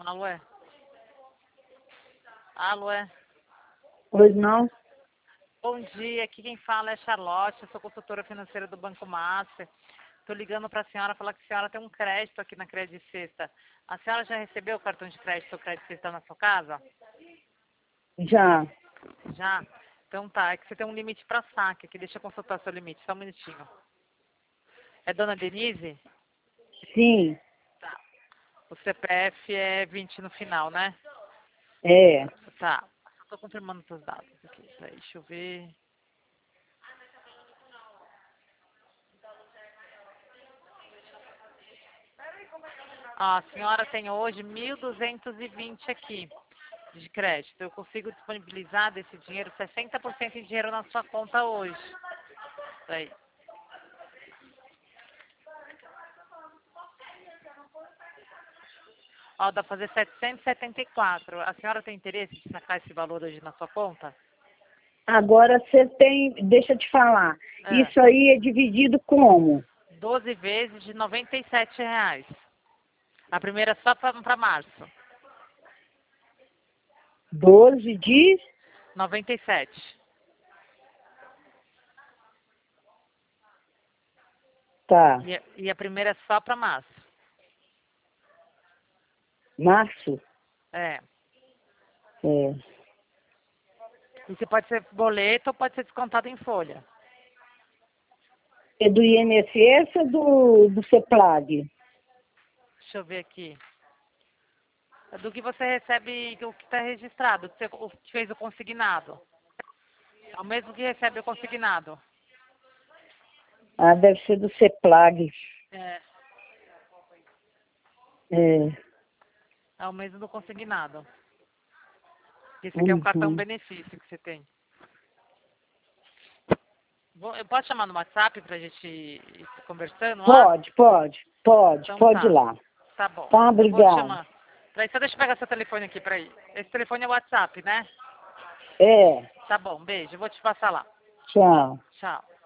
Alô, é? Alô, é? Pois não? Bom dia, aqui quem fala é Charlotte, eu sou consultora financeira do Banco Master. Estou ligando para a senhora falar que a senhora tem um crédito aqui na Crédito Sexta. A senhora já recebeu o cartão de crédito ou Crédito Sexta na sua casa? Já. Já? Então tá, é que você tem um limite para saque aqui. Deixa eu consultar seu limite, só um minutinho. É Dona Denise? Sim. Tá. O CPF é 20 no final, né? É. Tá. Estou confirmando seus dados aqui. Peraí, deixa eu ver. A senhora tem hoje 1.220 aqui de crédito. Eu consigo disponibilizar desse dinheiro 60% em dinheiro na sua conta hoje. Peraí. Ó, dá pra fazer 774. A senhora tem interesse de sacar esse valor hoje na sua conta? Agora você tem. Deixa eu te falar. É. Isso aí é dividido como? 12 vezes de R$ 97. A primeira é só para março. 12 de. 97. Tá. E a primeira é só para março. Março? É. É. E você pode ser boleto ou pode ser descontado em folha. É do INSS ou do CEPLAG? Deixa eu ver aqui. É do que você recebe, o que está registrado, o que fez o consignado. É o mesmo que recebe o consignado. Ah, deve ser do CEPLAG. É. É. É o mesmo do consignado. Esse aqui é um cartão Uhum. benefício que você tem. Eu posso chamar no WhatsApp pra gente ir conversando lá? Pode Então ir tá. lá. Tá bom. Tá, Eu vou te obrigado. chamar. Peraí, só deixa eu pegar seu telefone aqui, peraí. Esse telefone é o WhatsApp, né? É. Tá bom, beijo. Eu vou te passar lá. Tchau. Tchau.